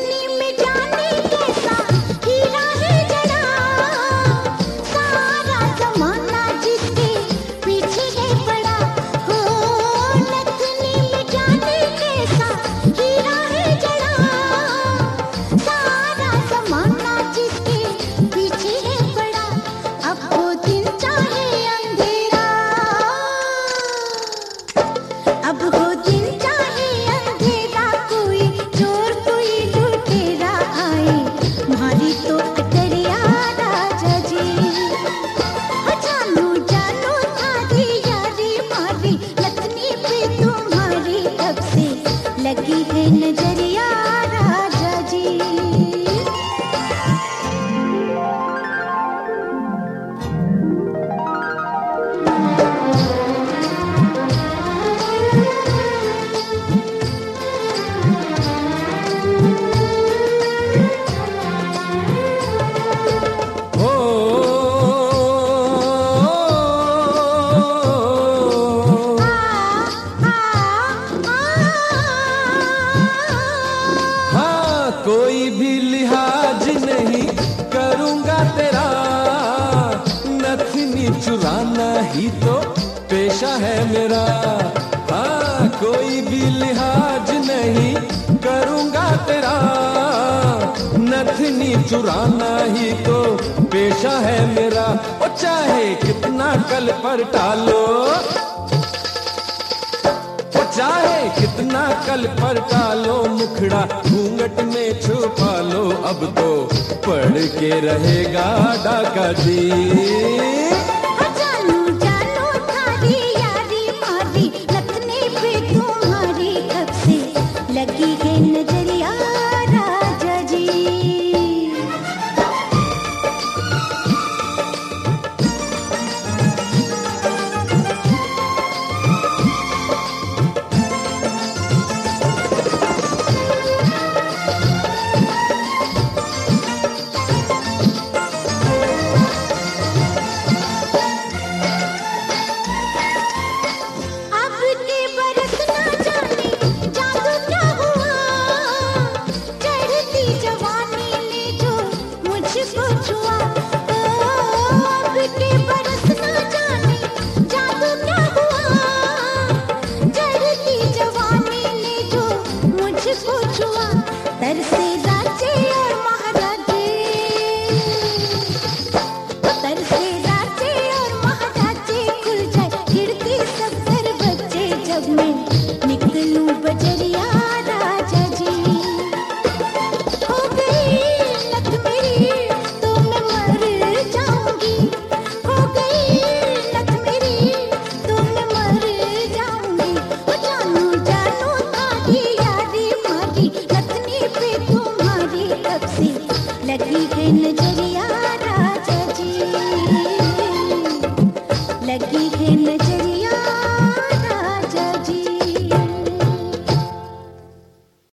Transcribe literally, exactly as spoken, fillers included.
नथनी में जाने कैसा हीरा है जड़ा, सारा जमाना जिसके पीछे है पड़ा। हो नथनी में जाने कैसा हीरा है जड़ा, सारा जमाना जिसके पीछे है पड़ा। अब वो दिन चाहे अंधेरा, अब वो दिन चाहे अंधेरा, कोई चोर कोई लुटेरा आए, मारी तो अटरिया राजा जी। हो जानो जानो थारी यारी मारी, नथनी पे तुम्हारी कब से लगी है नजरिया राजा जी। ओ, हाँ कोई भी लिहाज नहीं करूंगा तेरा, नथनी चुराना ही तो पेशा है मेरा। हाँ कोई भी लिहाज नहीं करूंगा तेरा, नथनी चुराना ही तो पेशा है मेरा। ओ चाहे कितना कल पर टालो, ओ चाहे कितना कल पर टालो, मुखड़ा घूंघट में छुपा लो, अब तो पढ़ के रहेगा डाका जी। हो जानो जानो थारी यारी मारी, नथनी पे तुम्हारी कब से लगी है नजरिया राजा जी। अब के बरस ना जाने जादू क्या हुआ, चढ़ती जवानी ने जो मुझको छुआ। ओ, अब के बरस ना जाने जादू क्या हुआ, चढ़ती जवानी ने जो मुझको छुआ। तरसे राजे और महाराजे, तरसे राजे और महाराजे, खुल जाए खिड़की सब दरवाजे, जब मैं निकलूं बजरिया राजा जी। हो गई लत मेरी तो मैं मर जाऊंगी, हो गई लत मेरी तो मैं मर जाऊंगी। हो जानो जानो थारी यारी मारी, नथनी पे तुम्हारी कब से लगी है नजरिया राजा जी, लगी है नजरिया।